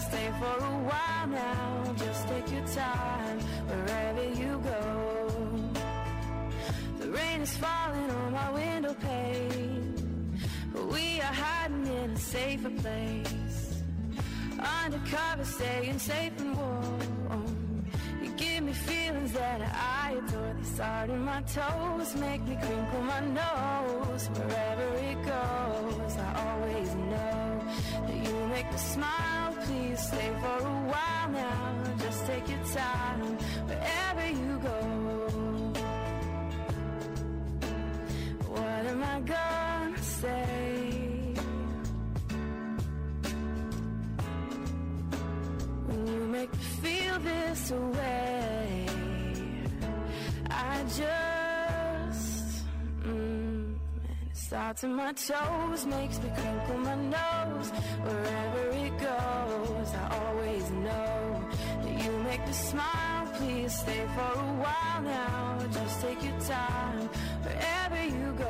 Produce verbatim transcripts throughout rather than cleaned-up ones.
stay for a while now. Just take your time wherever you go. The rain is falling on my window pane, but we are hiding in a safer place. Undercover, staying safe and warm. You give me feelings that I adore. They start in my toes, make me crinkle my nose. Wherever it goes, I always know that you make me smile. Please stay for a while now. Just take your time wherever you go. What am I gonna say when you make me feel this way? I just mm, and it starts in my toes, makes me crinkle my nose. Wherever it goes, I always know that you make me smile. Please stay for a while now. Just take your time wherever you go.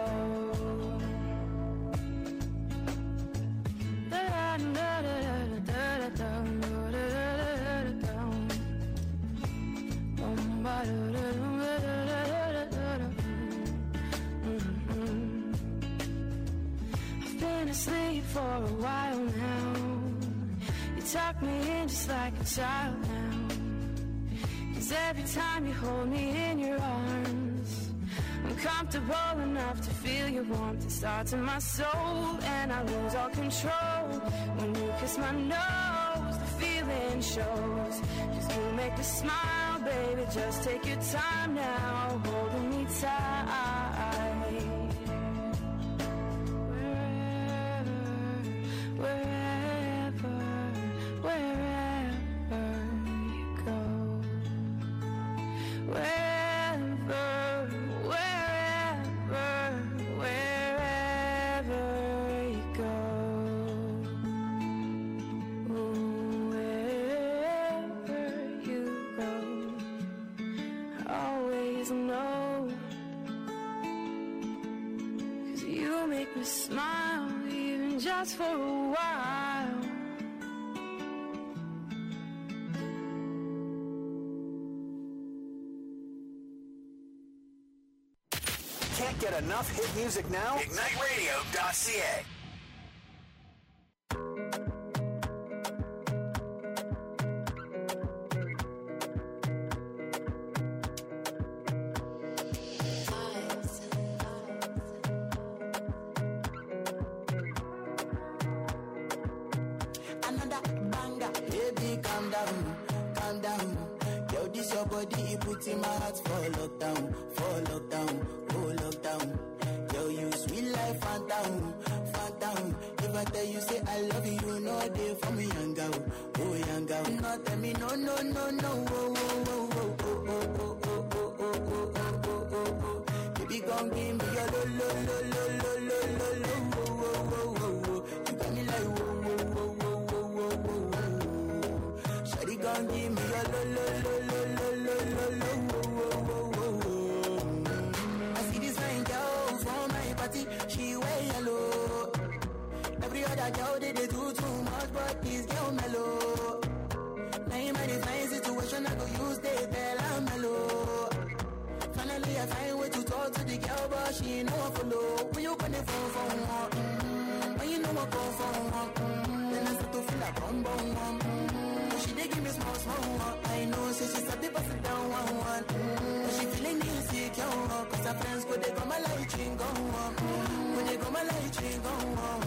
I've been asleep for a while now. You tuck me in just like a child now. 'Cause every time you hold me in your arms, I'm comfortable enough to feel your warmth. It starts in my soul and I lose all control. When you kiss my nose, the feeling shows. 'Cause you make me smile, baby. Just take your time now, holding me tight. Wherever, wherever, wherever you go. Wherever, wherever, wherever you go. Ooh, wherever you go, I always know. 'Cause you make me smile, even just for a while. Can't get enough hit music now? Ignite Radio dot C A. Another banger. Baby, calm down, calm down. Yo, this your body, it puts in my heart for lockdown, for lockdown, oh lockdown. Yo, you sweet life, phantom, phantom. If I tell you say I love you, you know they for me, young girl, oh young girl. No, tell me no, no, no, no, oh, oh, oh, oh, oh, oh, oh, oh, oh, oh, oh, oh, oh, oh. Baby, gon' give me your lo, lo, lo, lo, lo, lo, lo, lo, oh, oh, oh, oh, oh. You got me like whoa, whoa, whoa, whoa, whoa, whoa, whoa, whoa. Shawty gon' give me your lo, lo, lo, lo, lo, lo, lo, lo, oh, oh, oh, oh, oh. I see this fine girl from my party, she wear yellow. Every other girl they, they do too much, but this girl mellow. Now in my divine situation, I go use they tell I'm mellow. Finally I find way to talk to the girl, but she ain't no one follow. When you gonna phone for one, mm-hmm. When you know I go for one, mm-hmm. Then I start to feel like bum bum bum, mm-hmm. But she dey give me small small one. I know, say she start to pass it down one one, mm-hmm. But she feeling insecure, cause her friends go they come my light ring go on, mm-hmm. When they come my light ring go on.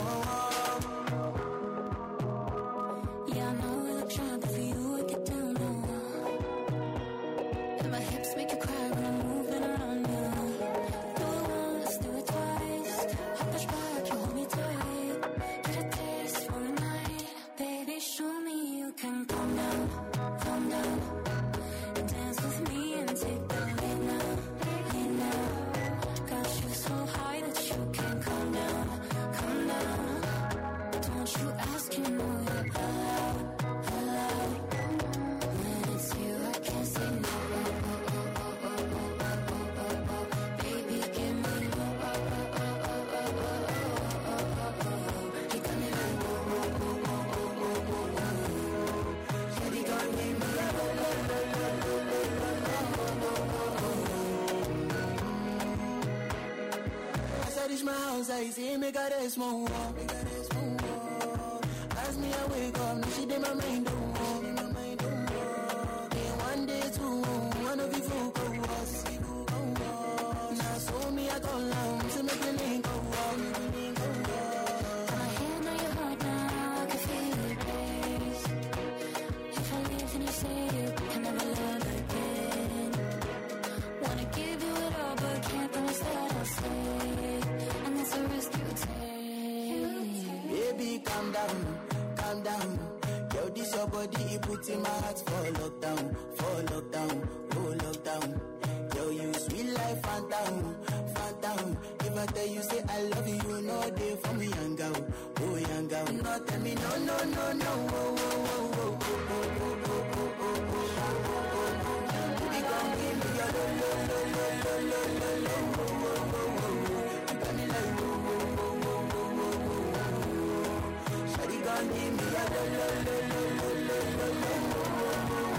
Yeah, I know I look shy, but for you I get down low. And my hips make you cry when I'm moving around you. Do it once, do it twice. I push back, you hold me tight. Get a taste for a night. Baby, show me you can calm down, calm down. Dance with me and take the lead now, lead now. Got you so high that you can't calm down, calm down. I say, make her rest more. Make her rest more. As me, I wake up, now she did my mind, don't walk. Then one day, two, one of you folk go us. Now, so me, I go long, so make the link go walk. My hand on your heart now, I can feel it race. If I leave, then you say you can never love again. Wanna give you it all, but can't promise that I'll stay. And that's a risk you take. Baby, calm down, calm down. Yo, this your body, it puts in my heart for lockdown, for lockdown, oh lockdown. Yo, you sweet life, phantom, phantom. If I tell you, say I love you, you know they for me, young girl, oh young girl. No, tell me, no, no, no, no, oh, oh, oh, oh, oh, oh, oh, oh, oh, oh, oh. Baby, come give me your lo, lo, lo, lo, lo, lo, lo, oh, oh, oh, oh. You got me like, oh, oh, oh, oh, oh, oh, oh. Shawty, come give me your lo, lo, lo, lo, lo, lo, lo, lo, oh, oh, oh, oh.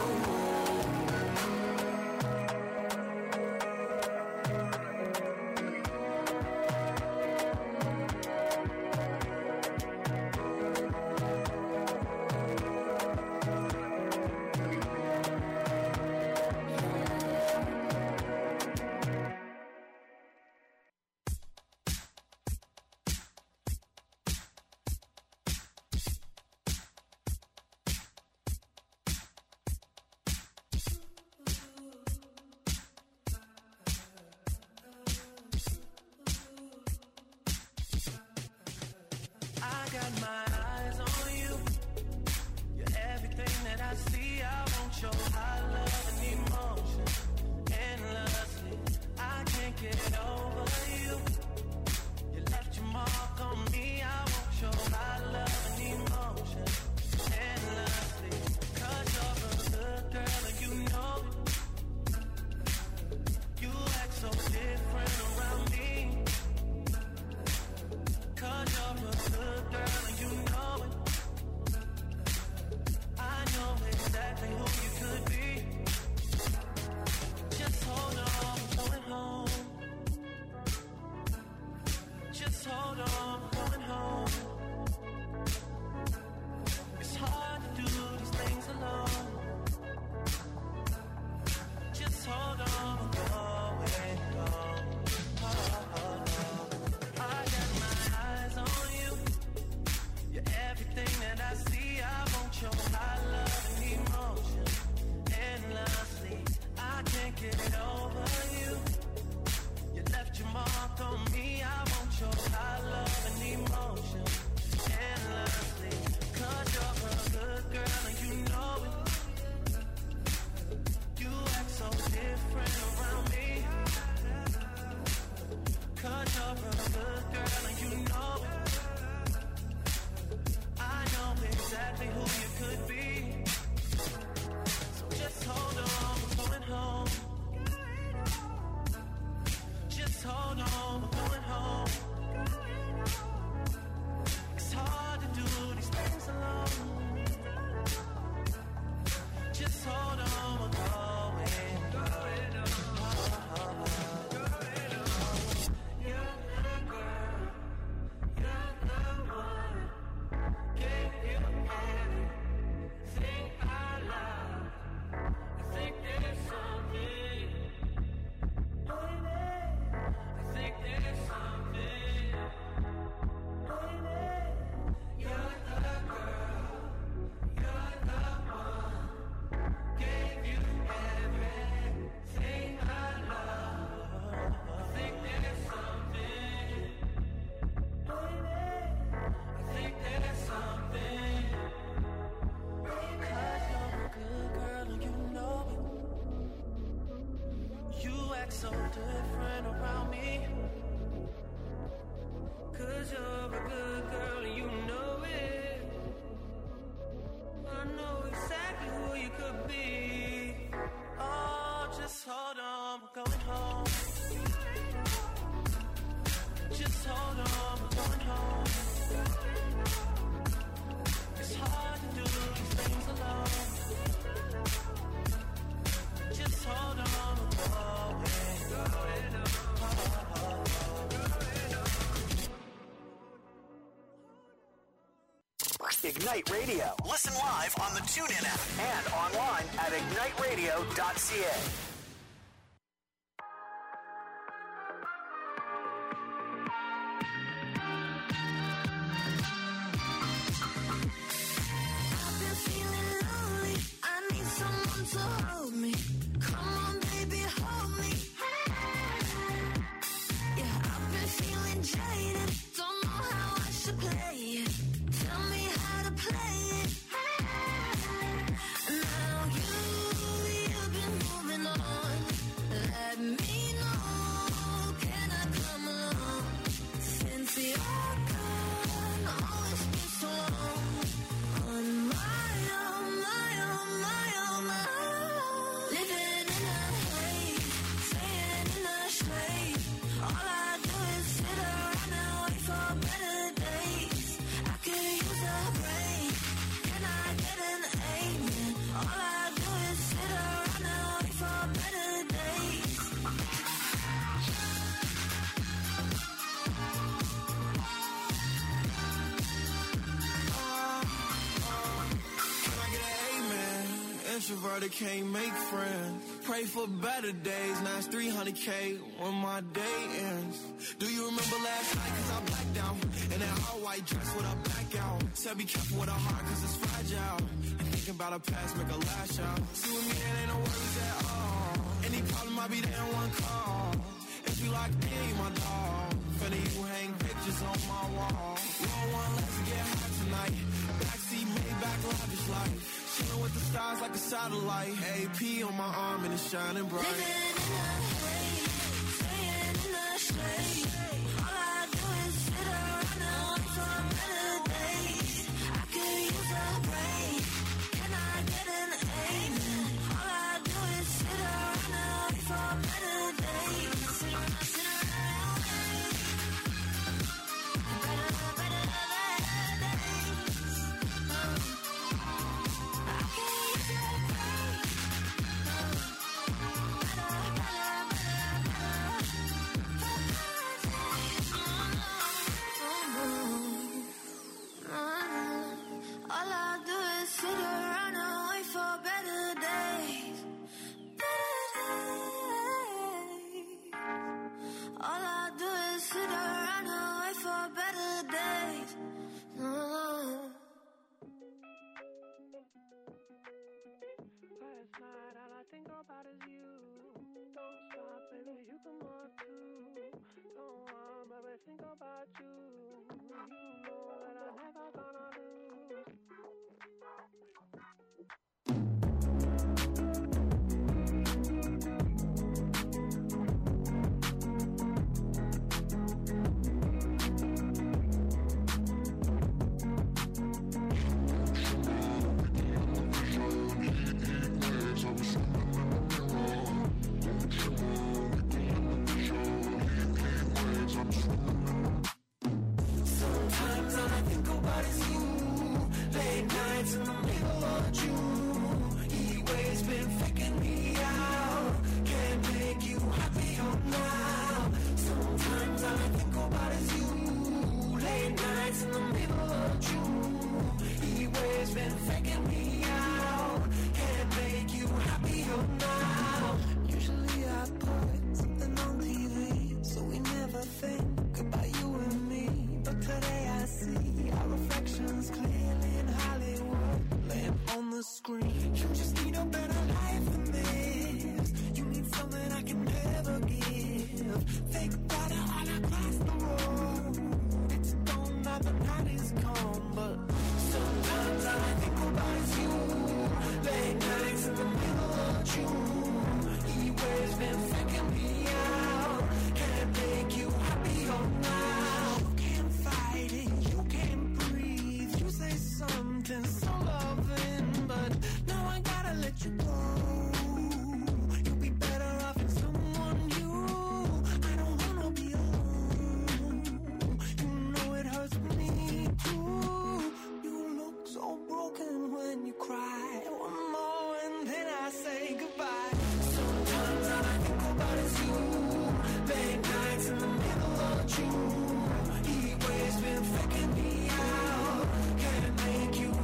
So different around me, 'cause you're a good girl and you know it. I know exactly who you could be. Oh, just hold on, we're going home. Just hold on, we're going home. It's hard to do these things alone. Just hold on, we're going. Ignite Radio. Listen live on the TuneIn app and online at ignite radio dot c a. Introverted can't make friends. Pray for better days. Now it's three hundred K when my day ends. Do you remember last night? Cause I blacked out. In that all white dress with a blackout. Said be careful with a heart cause it's fragile. And thinking about a past make a lash out. See with me that ain't no worries at all. Any problem I'll be there in one call. If you like me, my dog. Finna you hang pictures on my wall. Roll one, let's get high tonight. Backseat, Maybach, lavish life. Chillin' with the stars like a satellite. A P on my arm and it's shining bright. Living in the haze, staying in the shade. All I do is sit around and wait for better days. I could use a break. Can I get an amen? All I do is sit around and wait for better days. Sit around, sit around. Better, better, better days. I can use a break. Better, better, all I do is sit around and wait for better days. Better days. All I do is sit around and wait for better days. Mm. Last night, all I think about is you. Don't stop, baby, you can more too. Don't want, baby, think about you. You know that I'm never gonna lose. Sometimes all I think about is you. Late nights in the middle of June. He waves been faking me out. Can't make you happier now. Sometimes all I think about is you. Late nights in the middle of June. He waves been faking me out. Can't make you happier now. Usually I put something on T V, so we never think about you and me. But today I see our reflections clearly in Hollywood, laying on the screen. You just need a better life than this. You need something I can never give. Think about it all across the road. It's gone now, the night is come. But sometimes all I think about is you. Late nights in the middle of June. He waves been faking me out. Can't make you happier now. You can't fight it, you can't breathe. You say something so loving, but now I gotta let you go. You'll be better off with someone new. I don't wanna be alone. You know it hurts me too. You look so broken when you cry. One more and then I say goodbye. Sometimes all I think about is you. Late nights in the middle of June. He waves been faking me out. Can't make you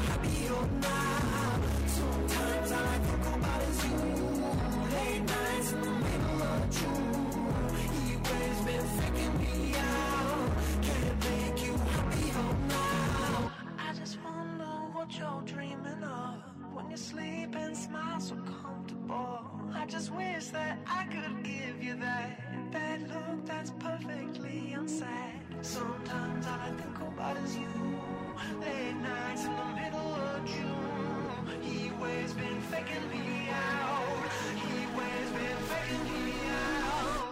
smile so comfortable. I just wish that I could give you that, that look that's perfectly unsaid. Sometimes all I think about is you. Late nights in the middle of June. He waves been faking me out. He waves been faking me out.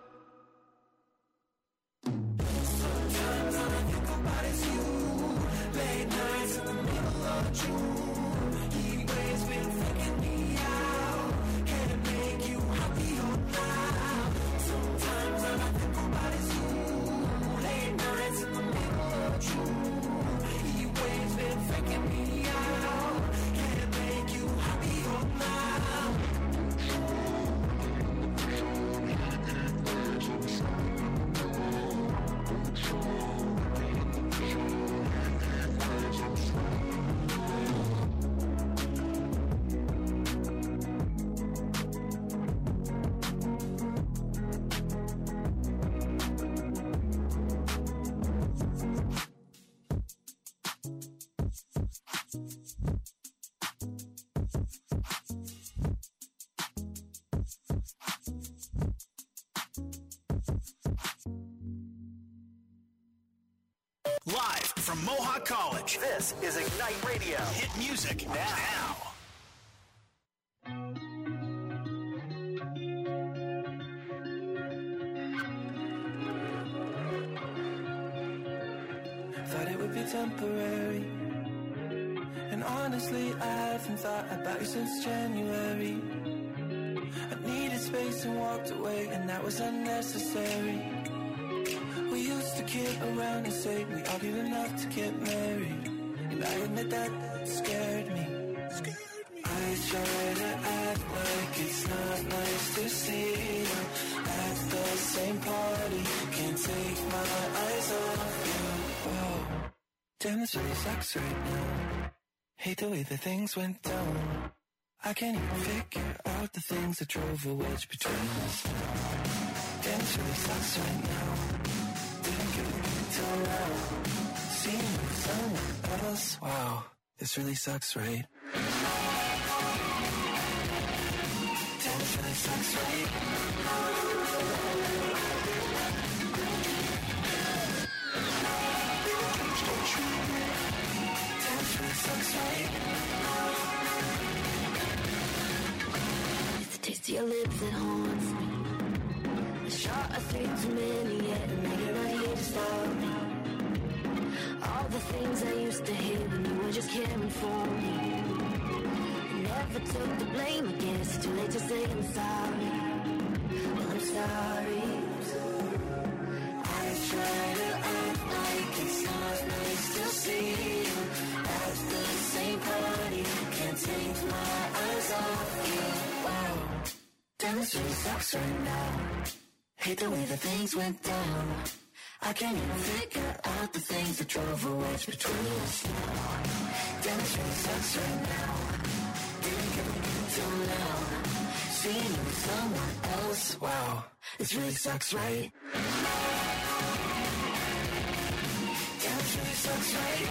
Sometimes all I think about is you. Late nights in the middle of June. He waves been faking me out. Can't make you happier now. Sometimes all I think about is you. Late nights in the middle of June. He waves been faking me out. Can't make you happier now. Live from Mohawk College, this is Ignite Radio. Hit music now. Thought it would be temporary, and honestly I haven't thought about you since January. I needed space and walked away, and that was unnecessary. We used to kid around and say we argued enough to get married, and I admit that scared me. I try to act like it's not nice to see you at the same party. Can't take my eyes off you. Whoa, damn, this really sucks right now. Hate the way that things went down. I can't even figure out the things that drove a wedge between us. Damn, this really sucks right now. Didn't get it until now. Seeing you with someone else. Wow, this really sucks, right? Damn, this really sucks, right? Damn, this really sucks, right? It's the taste of your lips that haunts me. A shot of three too many yet, and now you're not here to stop me. All the things I used to hear when you were just caring for me. I never took the blame, I guess it's too late to say I'm sorry. Well, I'm sorry. I try to act like it's not nice to see you at the same party. Can't take my eyes off you. Wow, damn, this really sucks right now. Hate the way that things went down. I can't even figure out the things that drove a wedge between us now. Damn, this really sucks right now. Didn't get it until now. Seeing you with someone else. Wow, this really sucks, right? Damn, this really sucks, right?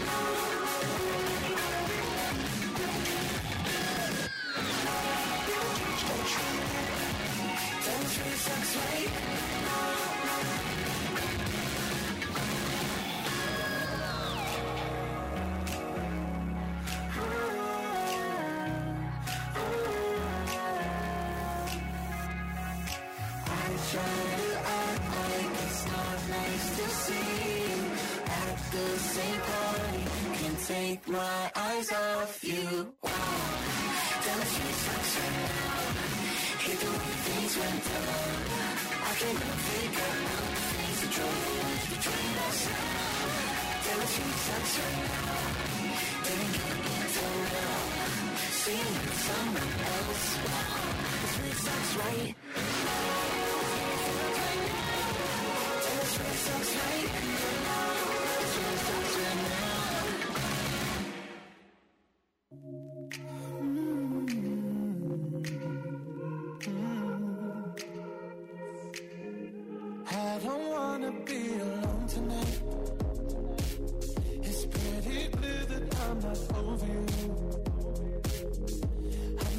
Damn, this really sucks, right? Try to act like it's not nice to see you at the same party. Can't take my eyes off you. Wow, damn, it really sucks right now. Hate the way things went down. I can't even figure out the things that drove the wedge between us. Damn, it really sucks right now. Didn't get it until now. Seeing you with someone else. Wow, this really sucks, right? This really sucks, right? This really sucks right now. I don't wanna be alone tonight. It's pretty clear that I'm not over you. I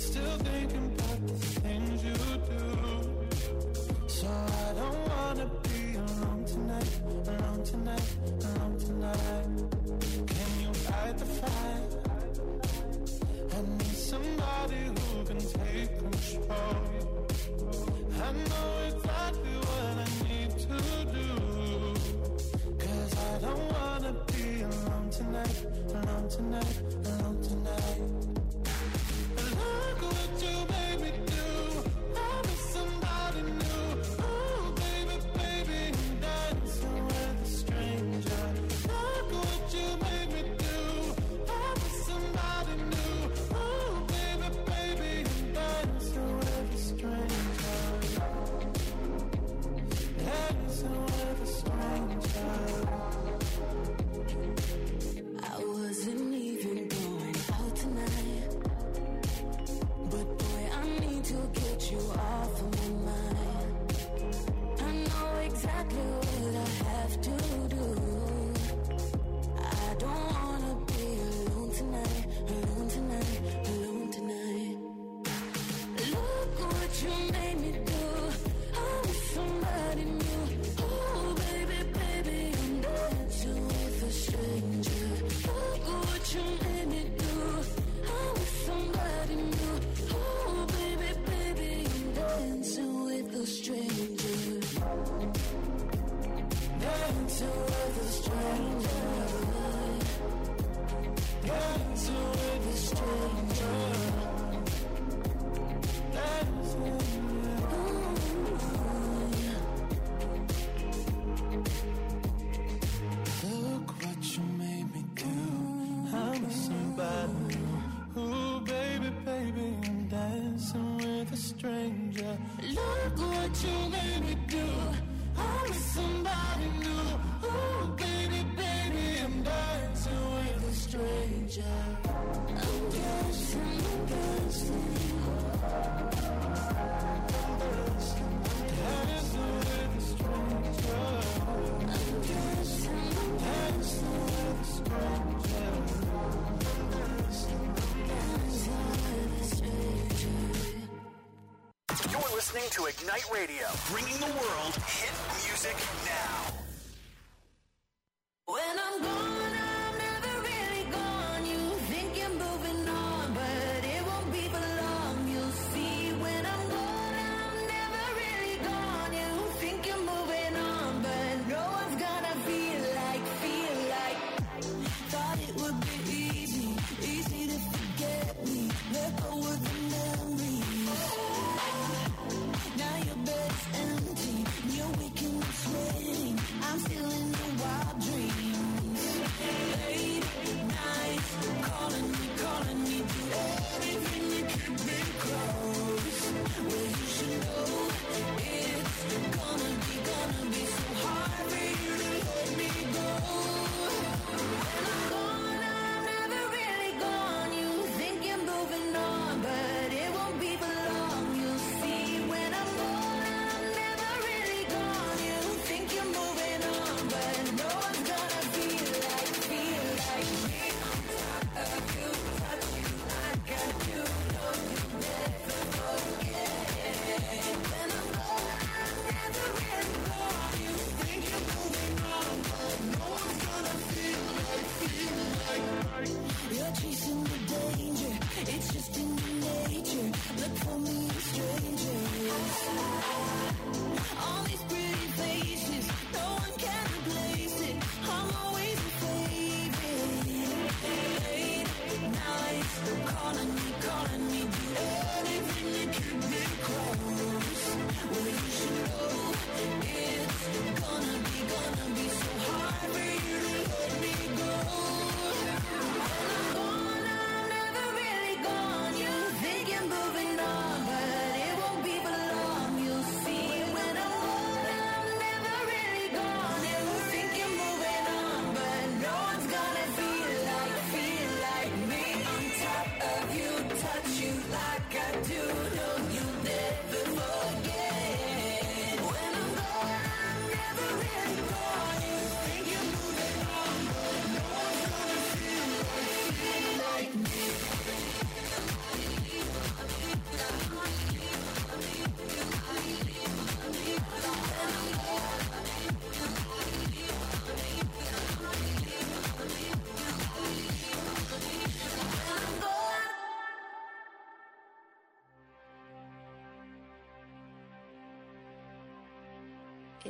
I know exactly what I need to do. Cause I don't wanna be alone tonight, alone tonight, alone tonight. Look what you made me do. I'm with somebody new. Oh, baby, baby, I'm dancing with a stranger. Look what you made me do. I'm with somebody new. Oh, baby, baby, I'm dancing with a stranger. Dancing with a stranger. I wasn't even going out tonight, but boy, I need to get you off of my mind. I know exactly what I have to do. I don't wanna be alone tonight, alone tonight, alone tonight. Look what you made me do. I'm with somebody new. Oh, baby, baby, I'm dancing with a stranger. Look what you made me do. I'm with somebody new. Oh, baby, baby, I'm dancing with a stranger. Dancing with a stranger. Dancing with a stranger. Dancing with Look what you made me do. I'm with somebody new. Ooh, baby, baby, I'm dancing with a stranger. Look what you made me do. I'm with somebody new. Ooh, baby, baby, I'm dancing with a stranger. I'm dancing, I'm dancing. Dancing with a stranger. I'm dancing, I'm Dancing with a stranger. dancing with a stranger. You're listening to Ignite Radio, bringing the world hit music now. When I'm gone, I'm never really gone. You think you're moving on, but it won't be for long. You'll see when I'm gone, I'm never really gone. You think you're moving on, but no one's gonna feel like, feel like. Thought it would be easy, easy to forget me. Let go of the memories. Now your bed's empty, you're waking up sweating.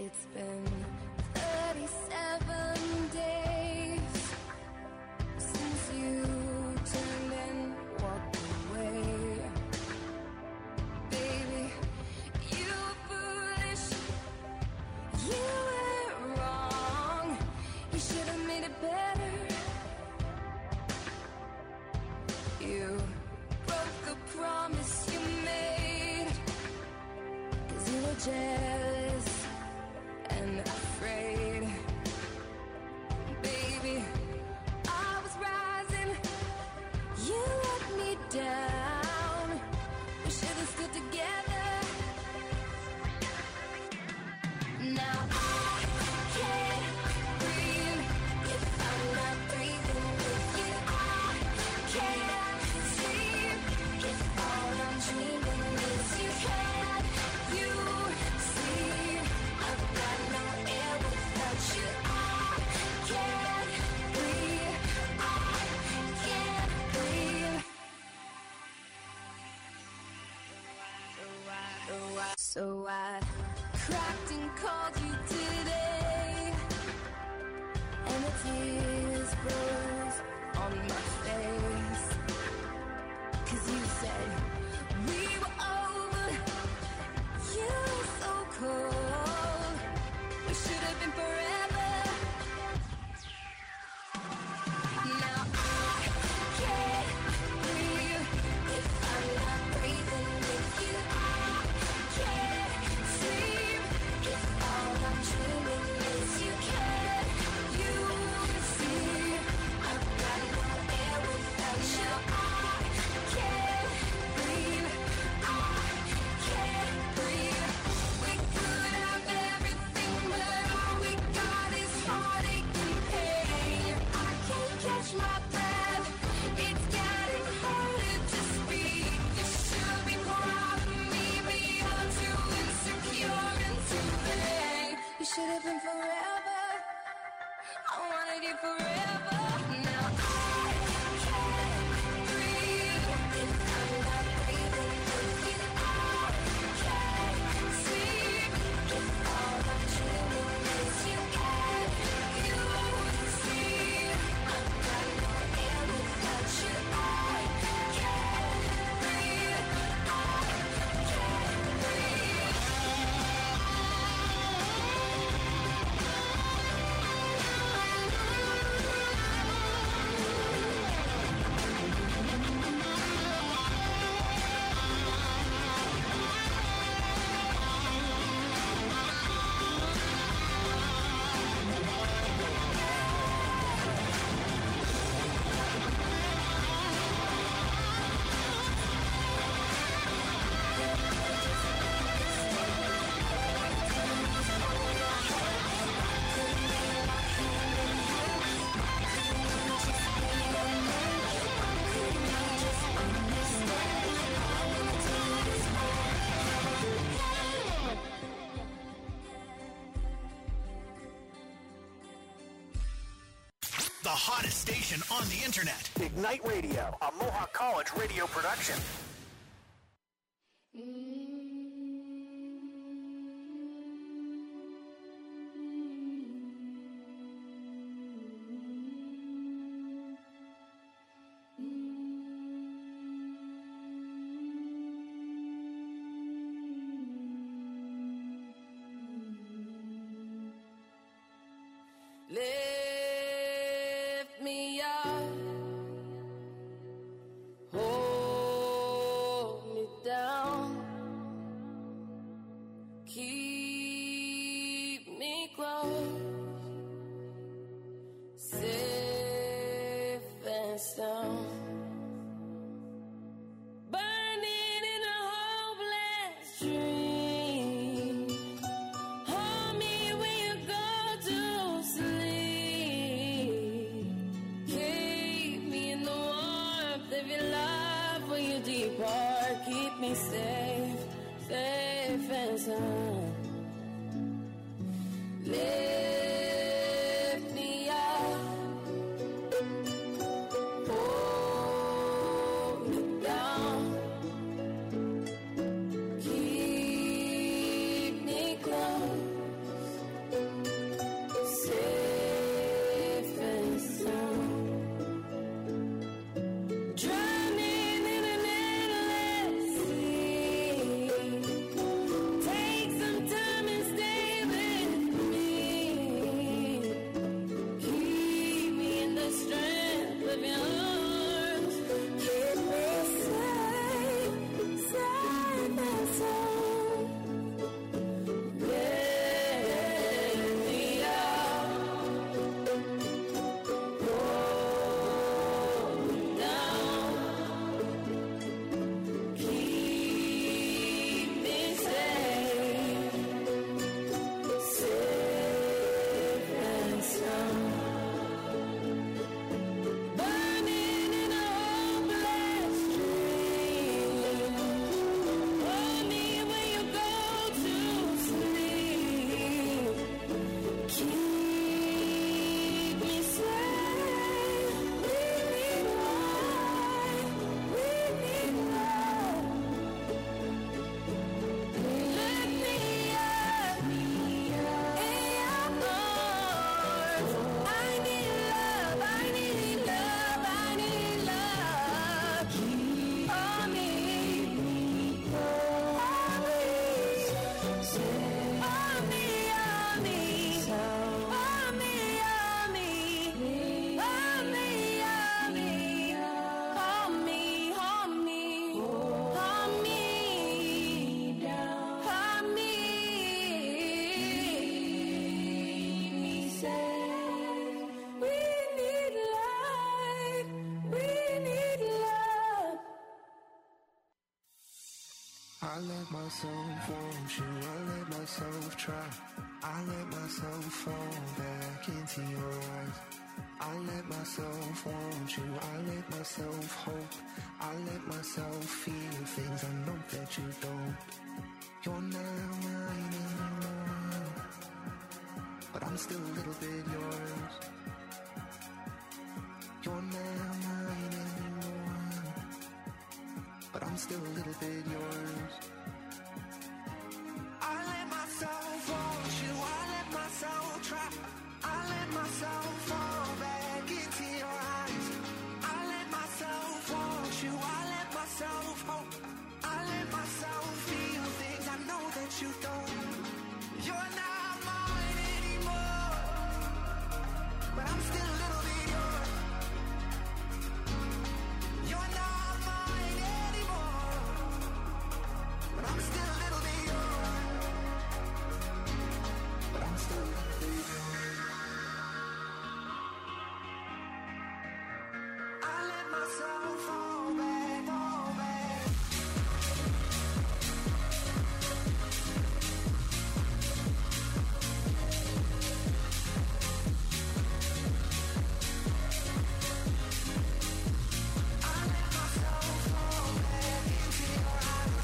It's been thirty-seven days since you turned and walked away. Baby, you were foolish. You were wrong. You should have made it better. You broke the promise you made, 'cause you were jealous and afraid. Baby, I was rising, you let me down. We should have stood together. Now I can't breathe if I'm not breathing with you. I can't sleep if all I'm dreaming is you. Can't you see I've got no air without you? I can't breathe. I can't breathe. So I cracked and called you today, and the tears rose on my face, 'cause you said we were over. You were so cold. We should have been forever. Now I can't breathe if I'm not breathing with you. I can't sleep if all I'm dreaming is you. Can't you see I've got no air without you? I can't breathe. I can't breathe. We could have everything, but all we got is heartache and pain. I can't catch my breath. It's getting harder to speak. You should be proud of me, but you're too insecure and too vain. You should have been forever. I wanted you forever. Now I can't breathe if I'm not breathing with you. I can't sleep if all I'm dreaming is you. Can't you see I've got no air without you? I can't breathe. I can't breathe. The hottest station on the internet. Ignite Radio, a Mohawk College radio production. Lift me up, hold me down, keep me close, safe and sound. Burning in a hopeless dream. Hold me when you go to sleep. Keep me in the warmth of your love when you depart. Keep me safe, safe and sound. Lift me up, hold me down, keep me close, I let myself want you, I let myself try. I let myself fall back into your eyes. I let myself want you, I let myself hope. I let myself feel things I know that you don't. You're not mine anymore, but I'm still a little bit yours. You're not mine anymore, but I'm still a little bit yours. I let myself want you, I let myself try. I let myself fall back into your eyes. I let myself want you, I let myself hope. I let myself feel things I know that you don't. You're not mine anymore, but I'm still a little bit yours. You're not mine anymore, but I'm still a little bit yours. But I'm still a little bit yours. I let myself fall back, fall back. I let myself fall back into your eyes.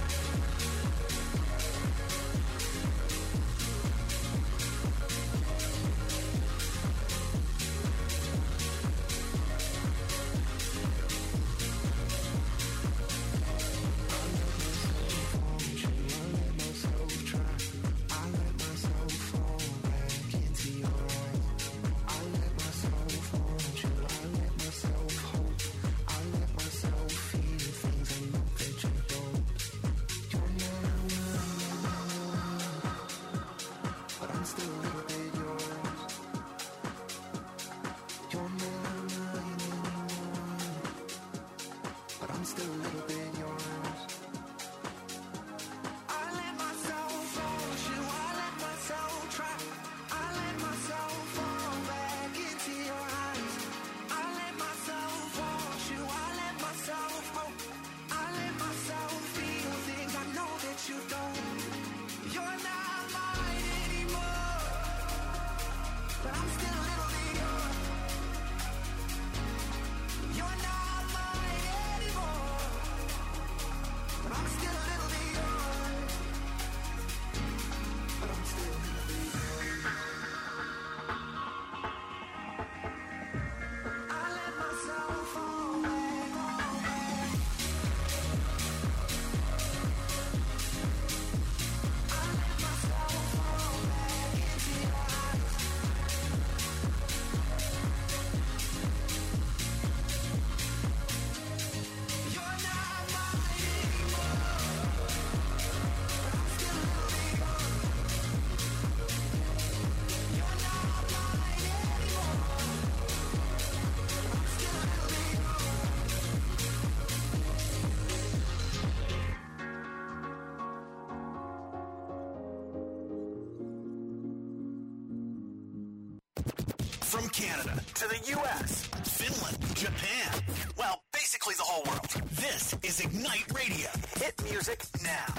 From Canada to the U S, Finland, Japan, well, basically the whole world. This is Ignite Radio. Hit music now.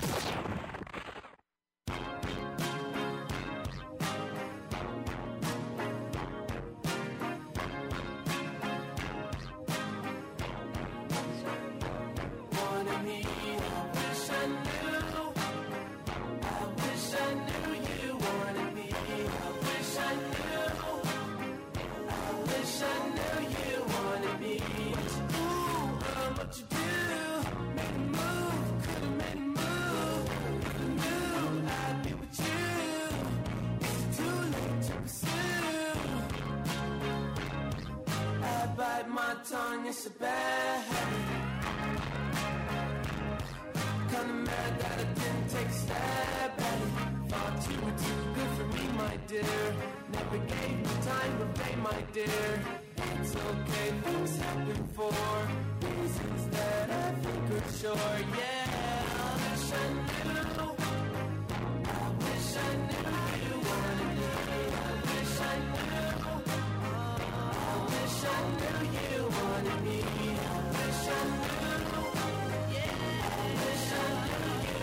Wanted me, I wish I knew. I wish I knew you wanted me. I wish I knew. I wish I knew you wanted me. Ooh, uh, what you do? Made a move, could've made a move. Could've knew I'd be with you. It's too late to pursue. I bite my tongue, it's a bad habit. Kinda mad that I didn't take a stab at it. Thought you were too good for me, my dear. Never gave me time to pay, my dear. It's okay, things happen for reasons that I think are sure. Yeah, I wish I knew. I wish I knew you wanted me. I wish I knew. I wish I knew you wanted me. I wish I knew. Yeah, I wish I knew you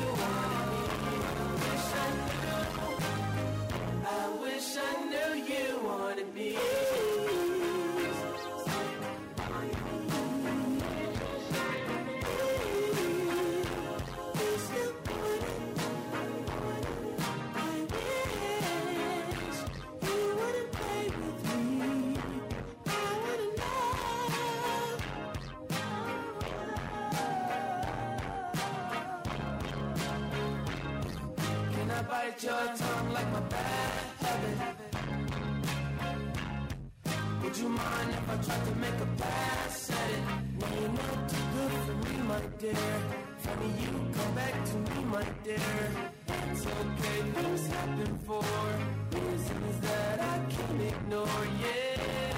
bite your tongue like my bad habit. Would you mind if I tried to make a pass at it? Now you're not too good for me, my dear. Funny you come back to me, my dear. It's okay, things happen for reasons that I can't ignore, yeah.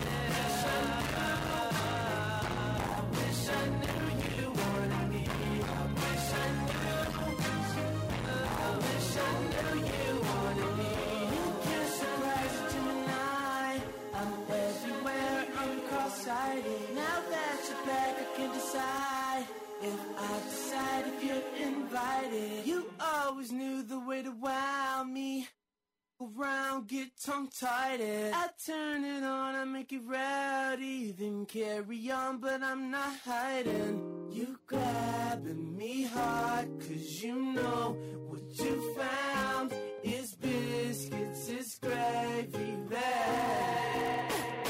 I wish I knew you wanted me. I wish I knew. I wish I knew you wanted me. You can't surprise a Gemini. I'm everywhere, I'm cross-sighted. Now that you're back, I can decide if I decide if you're invited. You always knew the way to wow me. Around, get tongue-tied. I turn it on, I make it rowdy. Then carry on, but I'm not hiding. You grabbing me hard, cause you know what you found is biscuits, it's gravy bag.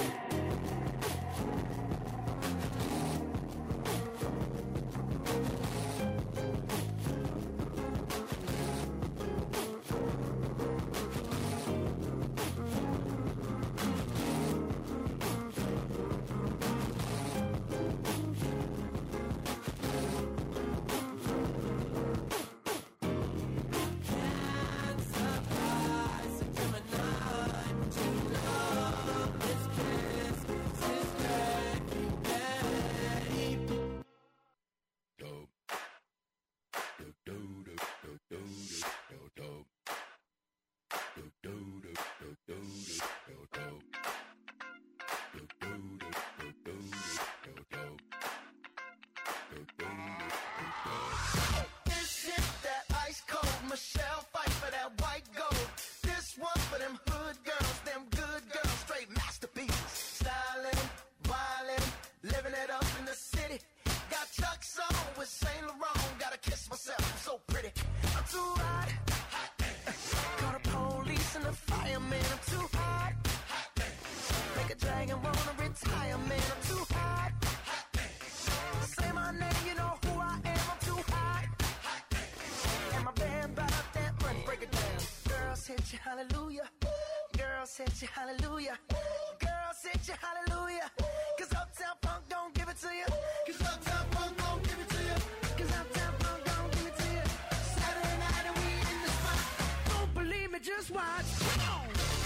Hallelujah, girls hit you, hallelujah, girls hit you, hallelujah, cause Uptown Funk don't give it to you, cause Uptown Funk don't give it to you, cause Uptown Funk don't give it to you. Saturday night and we in the spot, don't believe me, just watch. Come on.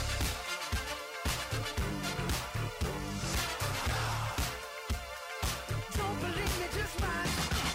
Don't believe me, just watch.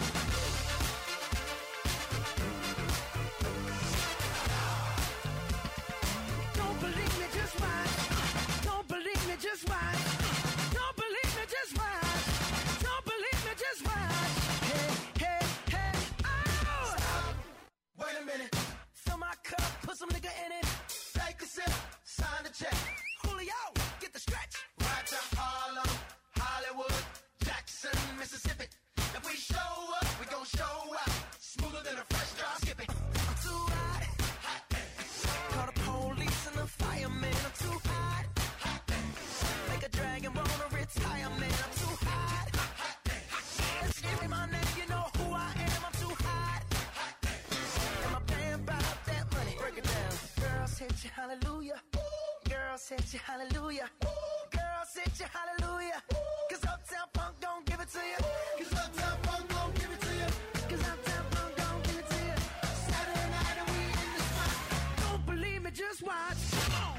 Just watch. Don't believe me, just watch. Don't believe me, just watch. Hey, hey, hey, oh! Stop. Wait a minute. Fill my cup, put some nigga in it. Take a sip, sign the check. Julio, get the stretch. Right to Harlem, Hollywood, Jackson, Mississippi. If we show up, we gon' show out. Smoother than a fresh drop. Skip it. I'm too hot. Hot. Call the police and the fireman. I'm too hot. Make a dragon wanna retire, man. I'm too hot. Let's give me my name, you know who I am. I'm too hot. And my band brought up that money. Break it down. Girls hit you, hallelujah. Girls hit you, hallelujah. Girls hit you, hallelujah. Cause Uptown Funk don't give it to you. Cause Uptown Funk don't give it to you. Cause Uptown Funk don't give it to you. Saturday night and we in the spot. Don't believe me, just watch. Come on.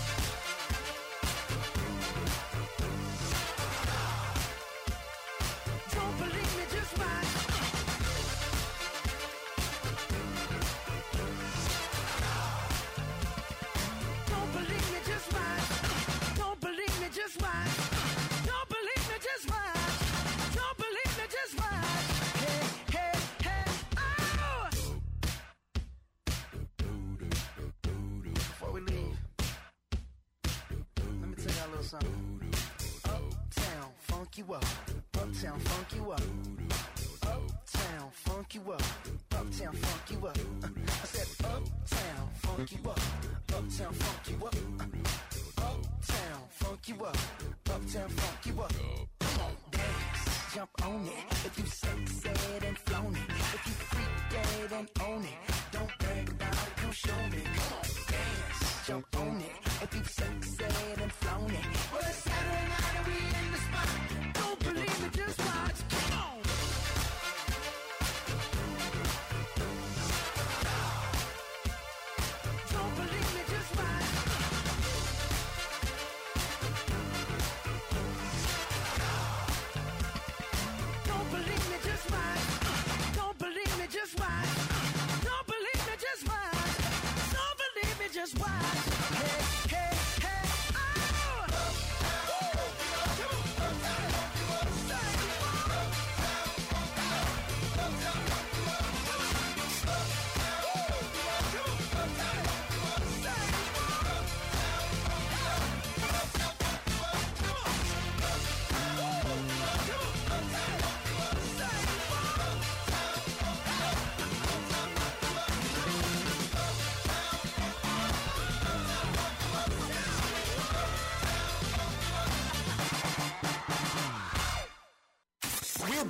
Just watch. Don't believe me, just watch. Don't believe me, just watch. Hey, hey, hey, oh! Before we leave, let me tell y'all a little something. Uptown, funk you up. Uptown, funk you up. Uptown, funk you up. Uptown, funk you up. I said uptown, funk you up. Uptown, funk you up. Uptown, funk you up. Uptown, funk you up. Come on, dance, jump on it. If you sexed and flown it. If you freak dead and own it. Don't brag about it, come show me.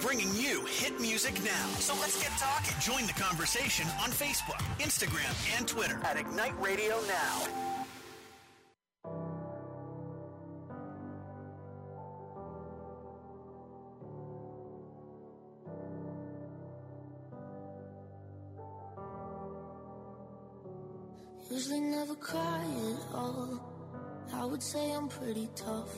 bringing you hit music now. So let's get talking. Join the conversation on Facebook, Instagram, and Twitter at Ignite Radio Now. Usually never cry at all. I would say I'm pretty tough,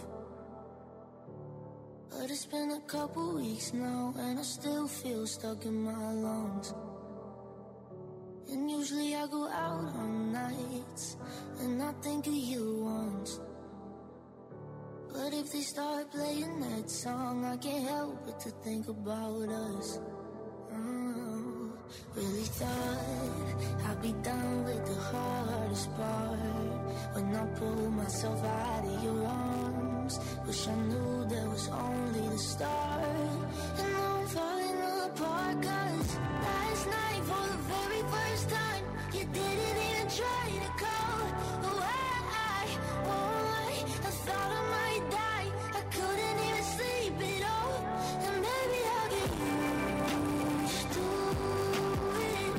but it's been a couple weeks now and I still feel stuck in my lungs. And usually I go out on nights and I think of you once, but if they start playing that song, I can't help but to think about us. Oh, really thought I'd be down with the hardest part when I pulled myself out of your arms. Wish I knew that was only the start. And now I'm falling apart, cause last night for the very first time you didn't even try to call away. Won't lie, I thought I might die. I couldn't even sleep at all. And maybe I'll get used to it.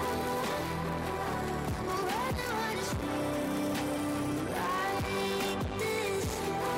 But right now I just feel like this.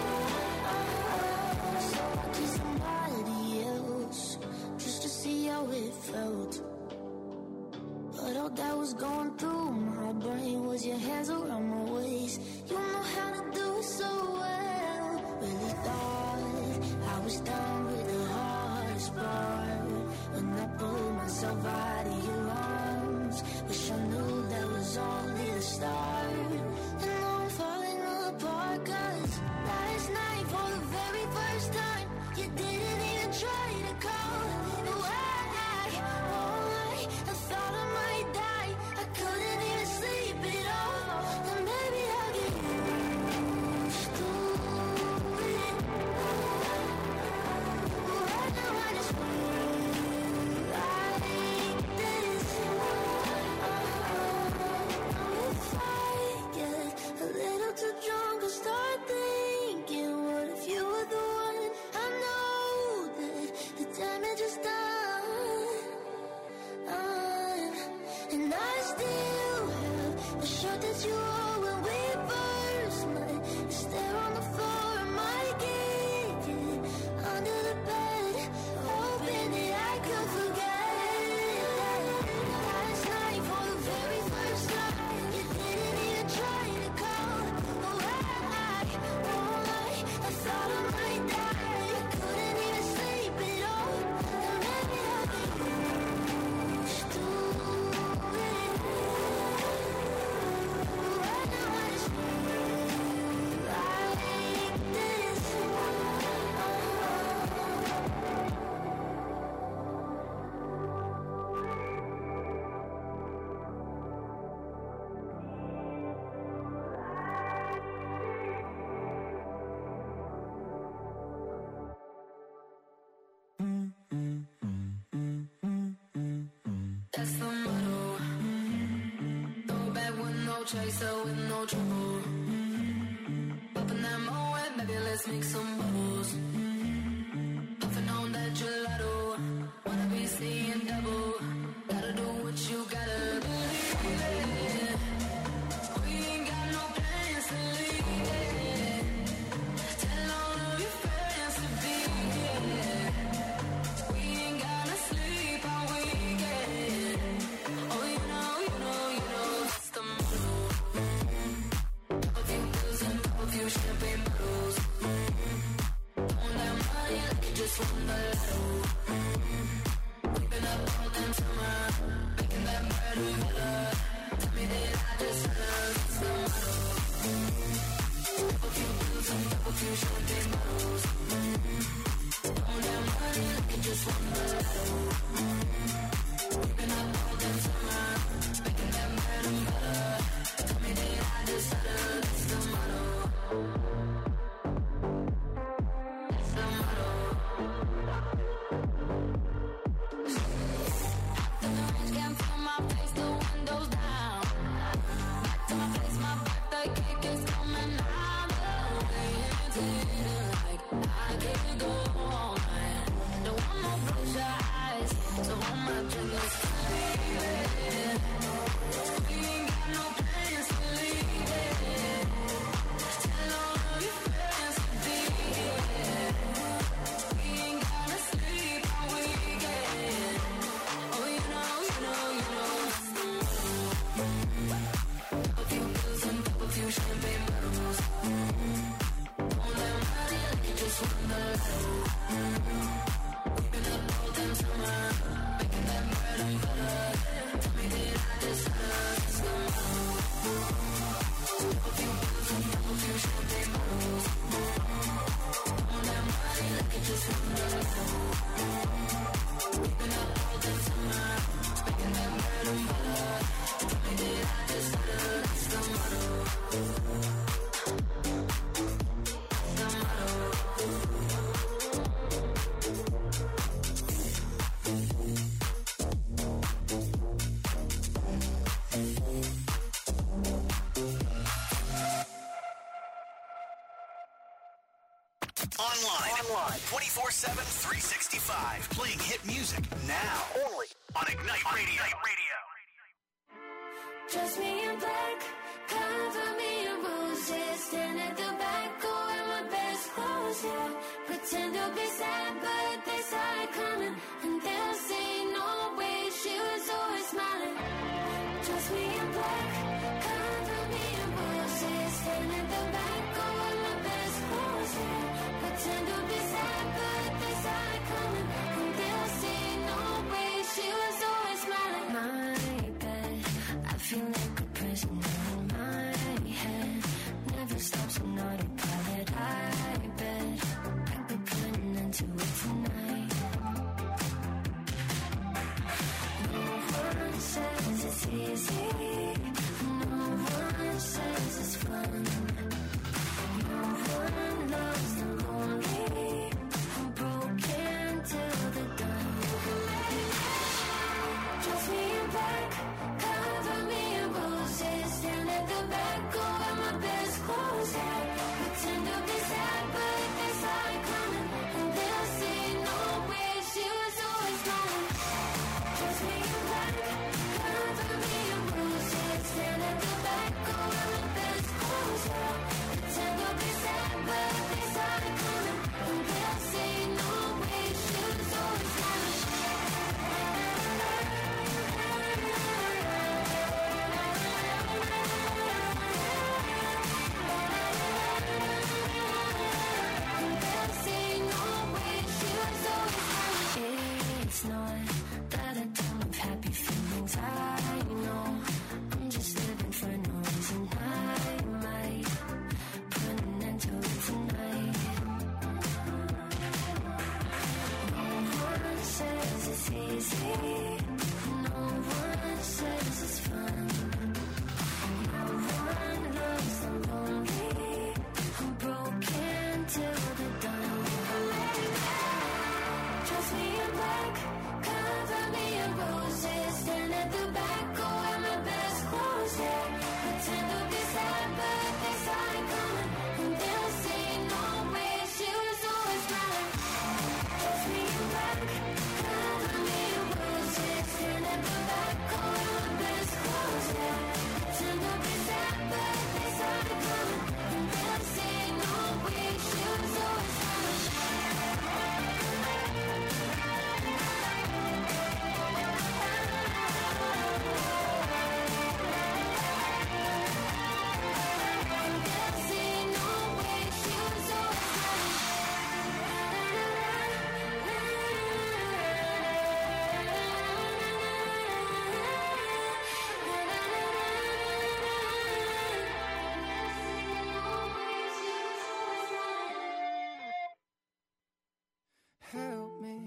So I kissed somebody else just to see how it felt. But all that was going through my brain was your hands around my waist. You know how to do it so well. Really thought I was down with the hardest part when I pulled myself out of your arms. Wish I knew that was only the start. And now I'm falling apart, cause last night for the very first time you didn't even try to call away. Won't lie, I thought I might die. I couldn't even sleep at all. And maybe I'll get used to it. But right now I just feel like this. If I get a little too drunk, I'll start thinking, what if you were the one? I know that the damage is done. Um, and I still have the shirt that you wore when we first met. It's there on the floor in my kitchen, under the bed, hoping that I could forget. Last night for the very first time, you didn't even try to call away. Won't lie, I thought I might die. I couldn't even sleep at all. And maybe I'll get used to it. Right now I just feel like this. That's the motto. Throw back with no chaser, with no trouble. Popping that Moet, baby, let's make some bubbles. Puffing on that gelato, wanna be seeing double. Gotta do what you gotta believe it. We ain't got no plans to leave it. Tell all of your friends to be here. We ain't gonna sleep all weekend. Oh, you know, you know, you know, it's the motto. Pop a few pills and pop a few champagne bottles. Throwing that money like you just won the lotto. We've been up all night. Online. Online. twenty-four seven, three sixty-five. Playing hit music now. Only on Ignite Radio. Ignite Radio. Dress me in black, cover me in roses. Stand at the back, go in my best clothes, yeah. Pretend to be sad, but they saw it coming. And they'll say no way, she was always smiling. Dress me in black, cover me in roses. Stand at the back, go in my best clothes, yeah. Pretend to be sad, but they saw it coming. And they'll say no way, she was always smiling. My bed, I feel like a prisoner in my head. Never stops an autopilot. I bet I could put an end to it tonight. No one says it's easy. No one says it's fun. No one loves the lonely. I'm broken till the dawn. Dress me in black, cover me in roses. Stand at the back, go in my best clothes, yeah. Pretend to be sad, but they saw it coming. And they'll say no way, she was always smiling. Dress me in black, cover me in roses. Stand at the back, go in my best clothes, yeah. Pretend to be sad, but they saw it coming. And they'll say no way, she was always smiling. It's not that I don't have happy feelings, I know. I'm just living for no reason. I might put an end to it tonight. No one says it's easy. No one says it's fun. No one loves the lonely. I'm broken till the dawn. Dress me in black, cover me in roses. Stand at the back, go in my best clothes, yeah. Pretend to be sad, but they saw it coming. And they'll say no way, she was always smiling. Dress me in black, cover me in roses. Stand at the back, go in my best clothes, yeah. Pretend to be sad, but they saw it coming. And they'll say no way, she was always smiling. Help me.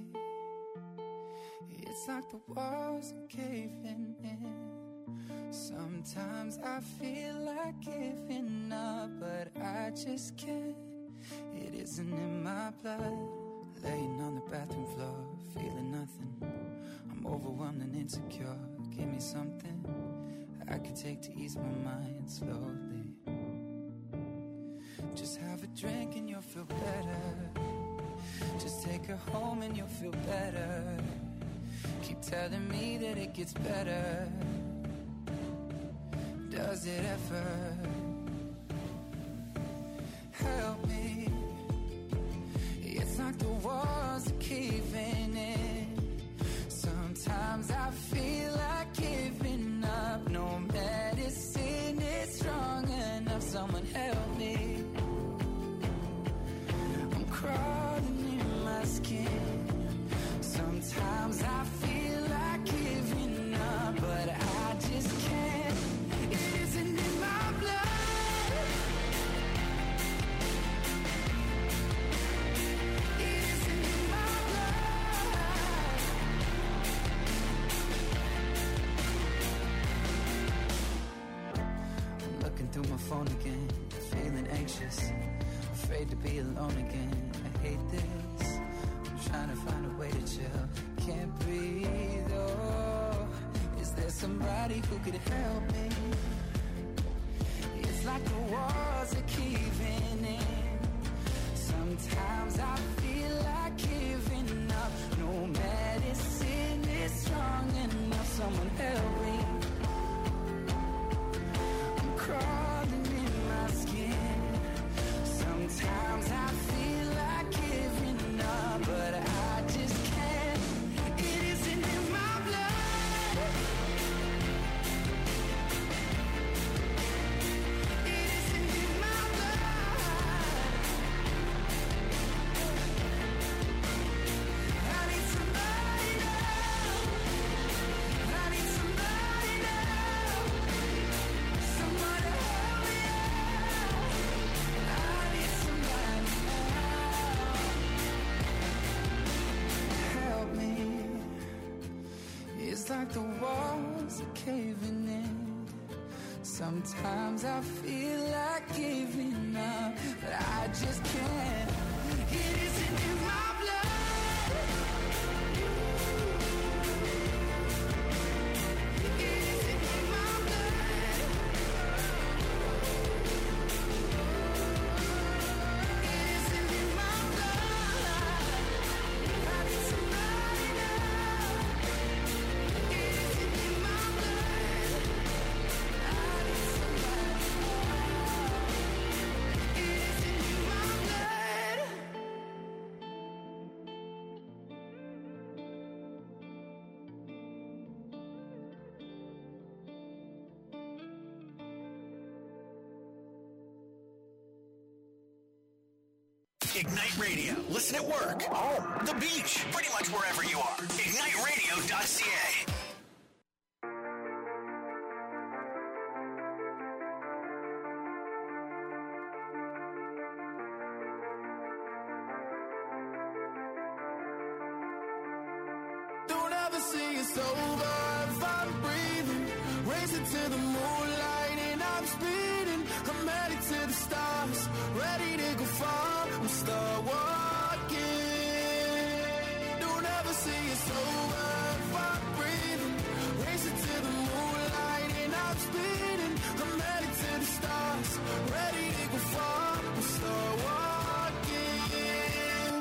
It's like the walls are caving in. Sometimes I feel like giving up, but I just can't. It isn't in my blood. Laying on the bathroom floor, feeling nothing. I'm overwhelmed and insecure. Give me something I could take to ease my mind slowly. Just have a drink and you'll feel better. Just take her home and you'll feel better. keep telling me that it gets better. Does it ever? Help me. It's like the walls are caving in. Sometimes I feel like giving up. No medicine is strong enough. Someone help me. I'm crawling in my skin. Sometimes I feel like giving up, but I just can't. It isn't in my blood. It isn't in my blood. I'm looking through my phone again, feeling anxious, afraid to be alone again. I hate this. I'm trying to find a way to chill. Can't breathe. Oh, is there somebody who could help me? It's like the walls are caving in. Sometimes I feel like giving up. No medicine is strong enough. Someone help me. I'm crawling in my skin. Sometimes I feel like giving up, but I just can't. It isn't in my blood. It isn't in my blood. I need somebody now. I need somebody now. Someone to help me out. I need somebody now. Help me. It's like the walls are caving in. Sometimes I feel like giving up, but I just can't. It isn't in my blood. It isn't in my blood. It isn't in my blood. I need somebody now. It isn't in my blood. I need somebody now. It isn't in my blood. Ignite Radio. Listen at work, home, the beach, pretty much wherever you are. ignite radio dot c a. Don't ever say it's over if I'm breathing. Racing to the moonlight and I'm speeding. I'm headed to the stars, ready to go far. I'm start walking. Don't ever say it's over if I'm breathing. Racing to the moonlight and I'm speeding. I'm headed to the stars, ready to go far. I'm start walking.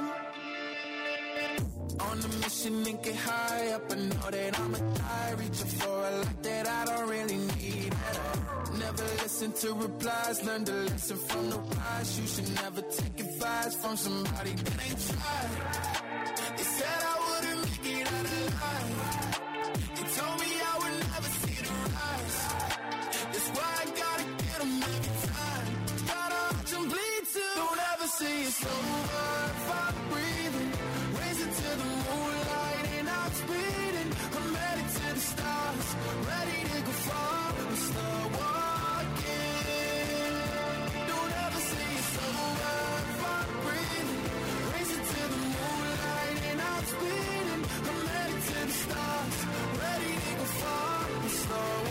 On a mission and get high up. I know that I'ma die, reaching for a light that I don't really need. Never listen to replies, learn to listen from the wise. You should never take advice from somebody that ain't tried. They said I wouldn't make it out alive. They told me I would never see the rise. That's why I gotta get them every time. Gotta watch them bleed too. Don't ever say it's over if I'm breathing. Racing to the moonlight and I'm speeding. I'm headed to the stars, ready to go far. I'm start walking. Don't ever say it's over if I'm breathing. Racing to the moonlight and I'm speeding. I'm headed to the stars, ready to go far. I'm start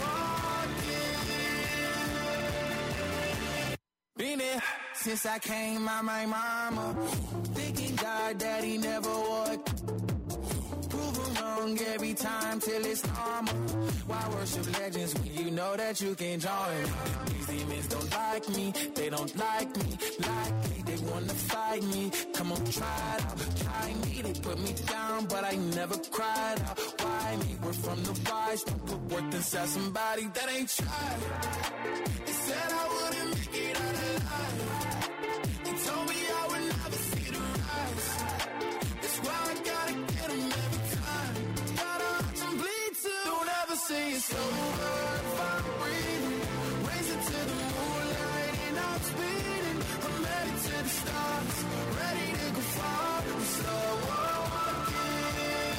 walking. Been there since I came out my mama. Thinking God that he never would. Prove wrong every time till it's normal. Why worship legends when you know that you can join? These demons don't like me, they don't like me. Like me, they wanna fight me. Come on, try it out, try me. They put me down, but I never cried out. Why behind me. We're from the rise, don't put worth inside somebody that ain't tried. They said I wouldn't make it out alive.